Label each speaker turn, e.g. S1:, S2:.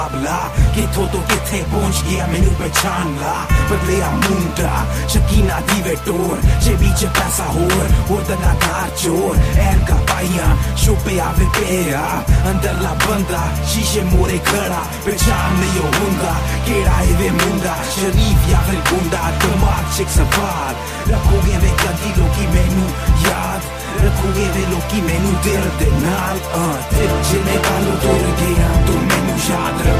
S1: किथों तो किथे पहुंच गया मैनू पहचान ला बदलिया मुंडा शकीना दी वे टोर जे बीच पैसा होर दगादार चोर ऐनका पाइया छुपे आवे पेया अंदरला बंदा शीशे मोरे खड़ा पहचान नहीं होंदा केड़ा है वे मुंडा शरीफ या फिर गुंडा दिमाग च सवाल रखोगे वे कदी लोकी मैनू याद रखोगे वे लोकी मैनू दिल दे नाल दिल जिन्हें कालू तुर गया